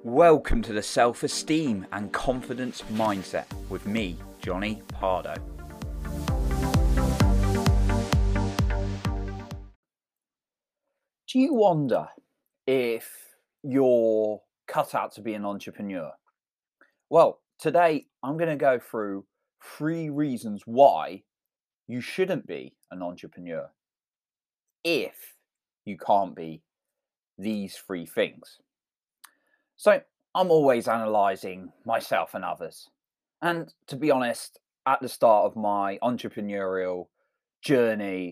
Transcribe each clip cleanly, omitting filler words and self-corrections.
Welcome to the Self-Esteem and Confidence Mindset with me, Johnny Pardo. Do you wonder if you're cut out to be an entrepreneur? Well, today I'm going to go through 3 reasons why you shouldn't be an entrepreneur if you can't be these 3 things. So I'm always analysing myself and others. And to be honest, at the start of my entrepreneurial journey,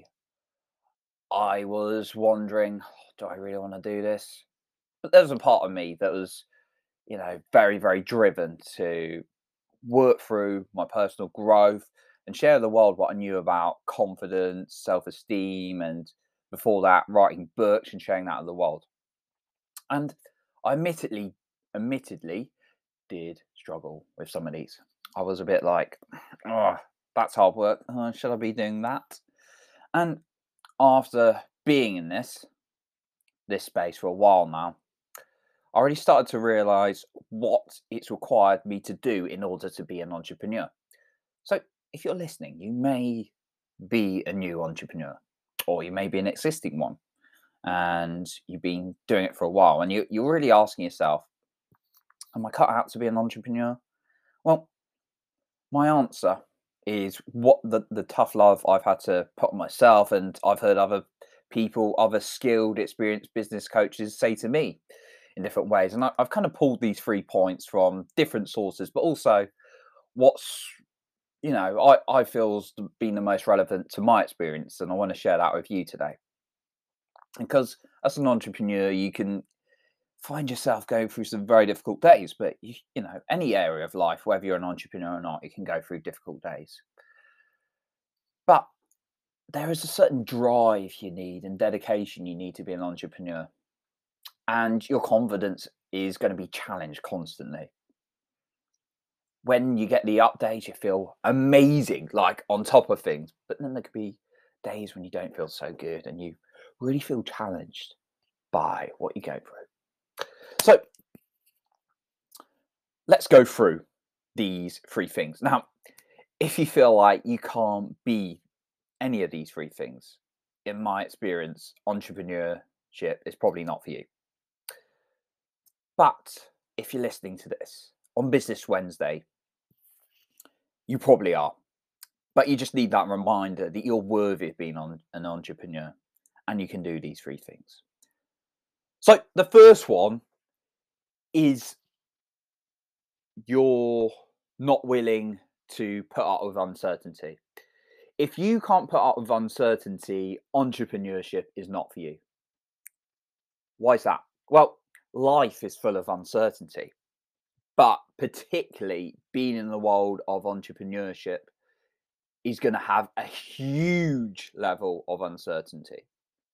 I was wondering, do I really want to do this? But there's a part of me that was, very, very driven to work through my personal growth and share with the world what I knew about confidence, self esteem, and before that, writing books and sharing that with the world. And I admittedly did struggle with some of these. I was a bit like, oh, that's hard work. Should I be doing that? And after being in this space for a while now, I already started to realize what it's required me to do in order to be an entrepreneur. So if you're listening, you may be a new entrepreneur or you may be an existing one and you've been doing it for a while and you're really asking yourself, am I cut out to be an entrepreneur? Well, my answer is what the tough love I've had to put on myself, and I've heard other people, other skilled, experienced business coaches say to me in different ways. And I've kind of pulled these 3 points from different sources, but also what's I feel's been the most relevant to my experience, and I want to share that with you today. Because as an entrepreneur, you can find yourself going through some very difficult days, but any area of life, whether you're an entrepreneur or not, you can go through difficult days. But there is a certain drive you need and dedication you need to be an entrepreneur, and your confidence is going to be challenged constantly. When you get the up days, you feel amazing, like on top of things, but then there could be days when you don't feel so good and you really feel challenged by what you go through. So let's go through these 3 things. Now, if you feel like you can't be any of these 3 things, in my experience, entrepreneurship is probably not for you. But if you're listening to this on Business Wednesday, you probably are. But you just need that reminder that you're worthy of being an entrepreneur and you can do these 3 things. So the first one is you're not willing to put up with uncertainty. If you can't put up with uncertainty, entrepreneurship is not for you. Why is that? Well, life is full of uncertainty, but particularly being in the world of entrepreneurship is going to have a huge level of uncertainty.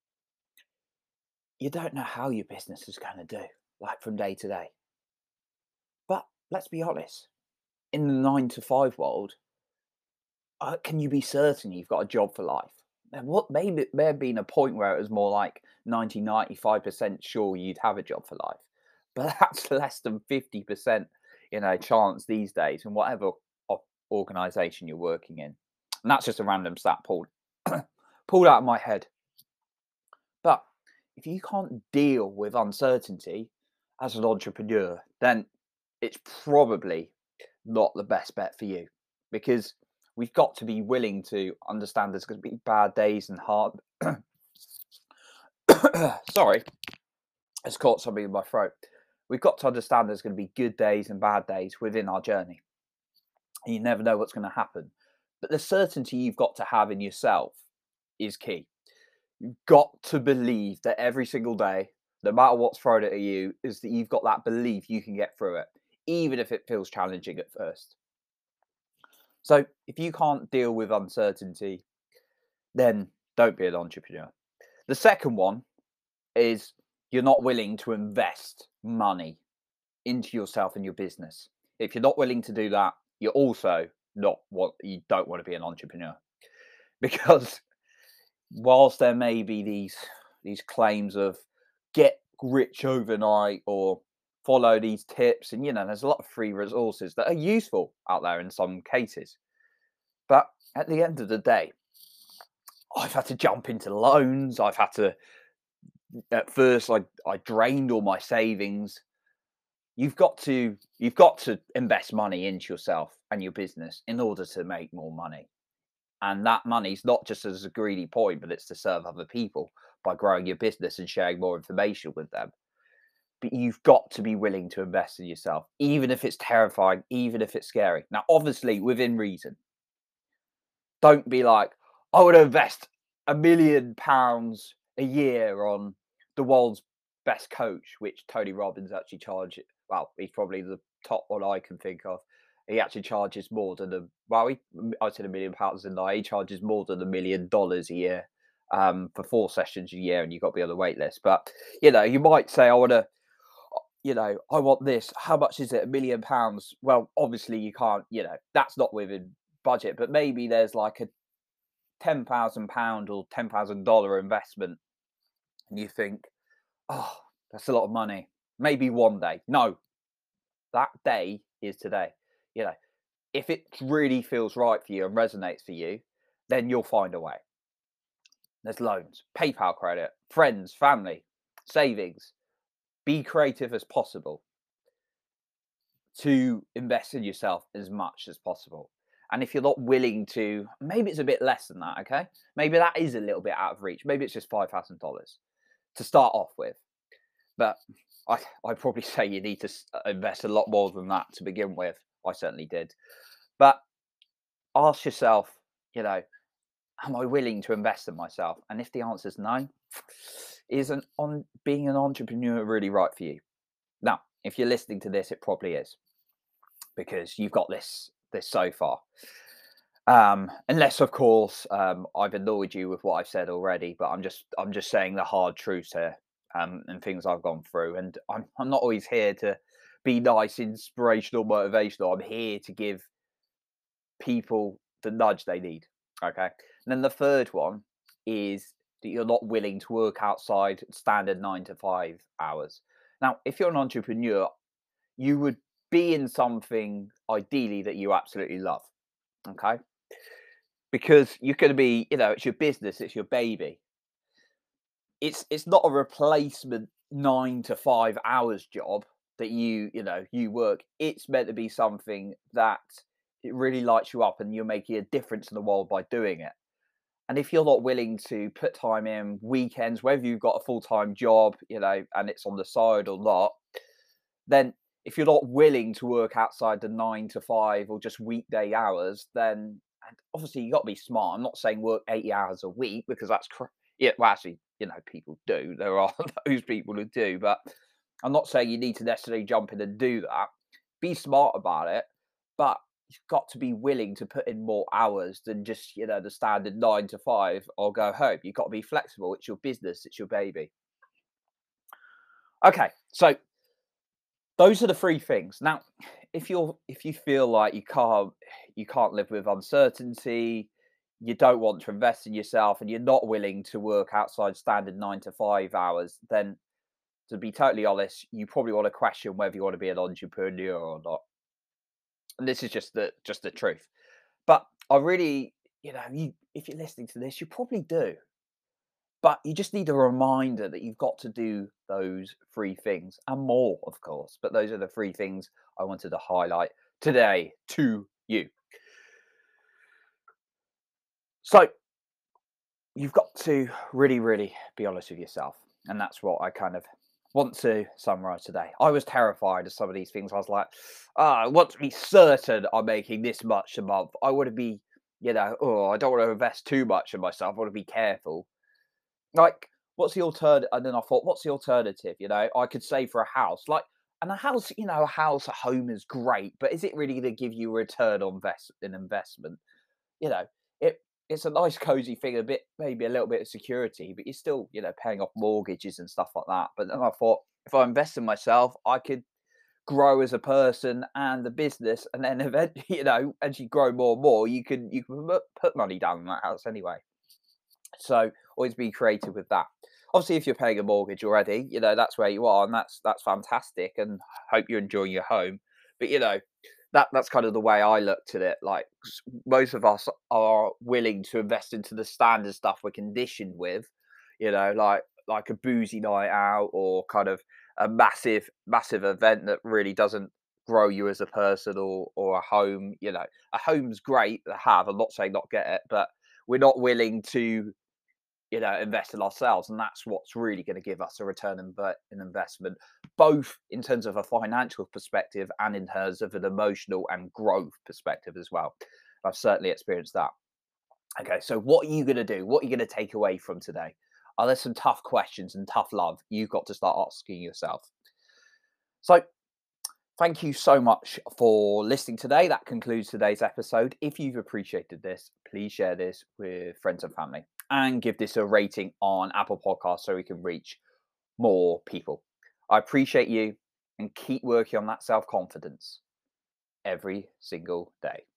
You don't know how your business is going to do, like from day to day. But let's be honest, in the 9 to 5 world, can you be certain you've got a job for life? And what maybe there have been a point where it was more like 95% sure you'd have a job for life, but that's less than 50%, chance these days in whatever organization you're working in. And that's just a random stat pulled pulled out of my head. But if you can't deal with uncertainty as an entrepreneur, then it's probably not the best bet for you, because we've got to be willing to understand there's going to be bad days and hard. Sorry, it's caught something in my throat. We've got to understand there's going to be good days and bad days within our journey. And you never know what's going to happen. But the certainty you've got to have in yourself is key. You've got to believe that every single day, no matter what's thrown at you, is that you've got that belief you can get through it, even if it feels challenging at first. So if you can't deal with uncertainty, then don't be an entrepreneur. The second one is you're not willing to invest money into yourself and your business. If you're not willing to do that, you're also you don't want to be an entrepreneur, because whilst there may be these claims of get rich overnight or follow these tips, and there's a lot of free resources that are useful out there in some cases. But at the end of the day, I've had to jump into loans. I've had to At first, I drained all my savings. You've got to invest money into yourself and your business in order to make more money. And that money's not just as a greedy point, but it's to serve other people by growing your business and sharing more information with them. But you've got to be willing to invest in yourself, even if it's terrifying, even if it's scary. Now, obviously, within reason. Don't be like, I would invest £1 million a year on the world's best coach, which Tony Robbins actually charges. Well, he's probably the top one I can think of. He actually charges more than I said £1 million and he charges more than $1 million a year for 4 sessions a year, and you've got to be on the wait list. But you might say, I want this. How much is it? £1 million? Well, obviously you can't, that's not within budget, but maybe there's like a £10,000 or $10,000 investment, and you think, oh, that's a lot of money. Maybe one day. No, that day is today. If it really feels right for you and resonates for you, then you'll find a way. There's loans, PayPal credit, friends, family, savings. Be creative as possible to invest in yourself as much as possible. And if you're not willing to, maybe it's a bit less than that, okay? Maybe that is a little bit out of reach. Maybe it's just $5,000 to start off with. But I probably say you need to invest a lot more than that to begin with. I certainly did. But ask yourself, am I willing to invest in myself? And if the answer is no, isn't on being an entrepreneur really right for you? Now, if you're listening to this, it probably is, because you've got this so far. Unless, of course, I've annoyed you with what I've said already, but I'm just saying the hard truths here, and things I've gone through. And I'm not always here to be nice, inspirational, motivational. I'm here to give people the nudge they need. Okay. And then the third one is that you're not willing to work outside standard 9 to 5 hours. Now, if you're an entrepreneur, you would be in something ideally that you absolutely love. Okay. Because you're going to be, it's your business, it's your baby. It's not a replacement 9 to 5 hours job that you work. It's meant to be something that it really lights you up, and you're making a difference in the world by doing it. And if you're not willing to put time in weekends, whether you've got a full-time job, and it's on the side or not, then if you're not willing to work outside the 9 to 5 or just weekday hours, then, and obviously you got to be smart. I'm not saying work 80 hours a week, because that's well, actually, people do. There are those people who do, but I'm not saying you need to necessarily jump in and do that. Be smart about it, but you've got to be willing to put in more hours than just, the standard 9 to 5 or go home. You've got to be flexible. It's your business. It's your baby. Okay. So those are the three things. Now, if you feel like you can't live with uncertainty, you don't want to invest in yourself, and you're not willing to work outside standard 9 to 5 hours, then, to be totally honest, you probably want to question whether you want to be an entrepreneur or not. And this is just the truth. But I really, if you're listening to this, you probably do. But you just need a reminder that you've got to do those three things and more, of course. But those are the three things I wanted to highlight today to you. So you've got to really, really be honest with yourself. And that's what I kind of want to summarize today. I was terrified of some of these things. I was like, I want to be certain I'm making this much a month. I want to be, I don't want to invest too much in myself. I want to be careful. Like, what's the alternative? And then I thought, what's the alternative? I could save for a house. And a house, a home is great, but is it really going to give you a return on investment? It it's a nice cozy thing, maybe a little bit of security, but you're still, paying off mortgages and stuff like that. But then I thought, if I invest in myself, I could grow as a person and the business, and then eventually, as you grow more and more, you can put money down in that house anyway. So always be creative with that. Obviously, if you're paying a mortgage already, that's where you are, and that's fantastic. And hope you're enjoying your home. But that's kind of the way I looked at it. Like most of us are willing to invest into the standard stuff we're conditioned with, like a boozy night out or kind of a massive event that really doesn't grow you as a person or a home. A home's great to have. I'm not saying not get it, but we're not willing to invest in ourselves, and that's what's really going to give us a return in investment, both in terms of a financial perspective and in terms of an emotional and growth perspective as well. I've certainly experienced that. Okay, so what are you going to do? What are you going to take away from today? Are there some tough questions and tough love you've got to start asking yourself? So, thank you so much for listening today. That concludes today's episode. If you've appreciated this, please share this with friends and family and give this a rating on Apple Podcasts so we can reach more people. I appreciate you and keep working on that self confidence every single day.